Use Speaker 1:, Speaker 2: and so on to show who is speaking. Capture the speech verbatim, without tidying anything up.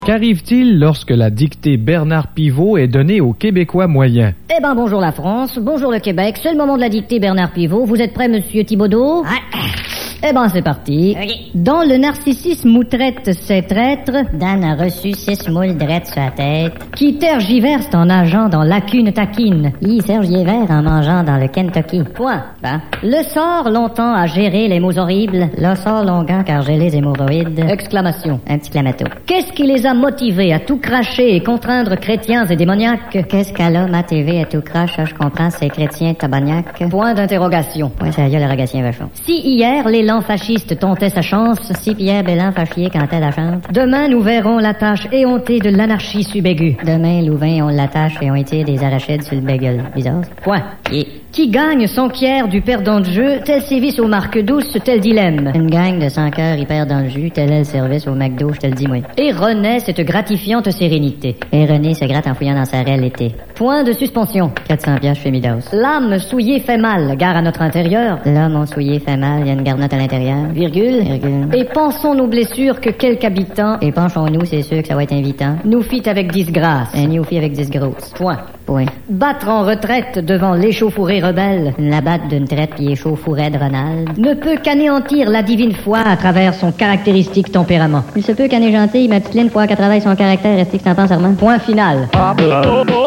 Speaker 1: Qu'arrive-t-il lorsque la dictée Bernard Pivot est donnée aux Québécois moyens?
Speaker 2: Eh ben, bonjour la France, bonjour le Québec, c'est le moment de la dictée Bernard Pivot. Vous êtes prêt, monsieur Thibodeau?
Speaker 3: Ouais.
Speaker 2: Eh ben, c'est parti.
Speaker 3: Ok.
Speaker 2: Dans le narcissisme où traite ses traîtres,
Speaker 3: Dan a reçu six moules drettes sur la tête.
Speaker 2: qui tergiversent en nageant dans lacune taquine.
Speaker 3: Hi, Serge il est vert en mangeant dans le Kentucky.
Speaker 2: Point. Ben, le sort longtemps à gérer les mots horribles.
Speaker 3: Là sort longuant car j'ai les hémorroïdes.
Speaker 2: Exclamation.
Speaker 3: Un petit clamato.
Speaker 2: Qu'est-ce qui les a motivés à tout cracher et contraindre chrétiens et démoniaques?
Speaker 3: Qu'est-ce qu'elle a, ma T V est tout crache, je comprends, c'est chrétien tabagnac.
Speaker 2: Point d'interrogation.
Speaker 3: Ouais, ça y a le ragacien vachon.
Speaker 2: Si hier, l'élan fasciste tentait sa chance,
Speaker 3: Si Pierre Bélan fait chier quand elle la chante.
Speaker 2: demain nous verrons la tâche éhontée de l'anarchie subaiguë.
Speaker 3: Demain, Louvain, on l'attache et on y tire des arachides sur le bagel. Bizarre.
Speaker 2: Point.
Speaker 3: Et
Speaker 2: Qui gagne s'enquiert du perdant de jeu, tel sévice aux marques douces, tel dilemme.
Speaker 3: une gang de cent cœurs hyper dans le jus, tel est le service au McDo, je te le dis, moi.
Speaker 2: Et renaît cette gratifiante sérénité.
Speaker 3: Et René se gratte en fouillant dans sa raie l'été.
Speaker 2: Point de suspension.
Speaker 3: quatre cents piastres chez Midos.
Speaker 2: L'âme souillée fait mal, gare à notre intérieur.
Speaker 3: L'homme mon souillé fait mal, il y a une garnotte à l'intérieur.
Speaker 2: Virgule.
Speaker 3: Virgule.
Speaker 2: Et pensons nos blessures que quelque habitant
Speaker 3: Et penchons-nous, c'est sûr que ça va être invitant.
Speaker 2: nous fit avec disgrâce.
Speaker 3: Un newfie avec dix grosses.
Speaker 2: Point.
Speaker 3: Point.
Speaker 2: Battre en retraite devant l'échauffourée rebelle
Speaker 3: Une labatte d'une traite pis chaud fourret de Ronald.
Speaker 2: ne peut qu'anéantir la divine foi à travers son caractéristique tempérament.
Speaker 3: Il se peut qu'elle est gentille, ma petite Lynn, fois qu'elle travaille son caractère, est-ce que t'en penses, Armand?
Speaker 2: Point final.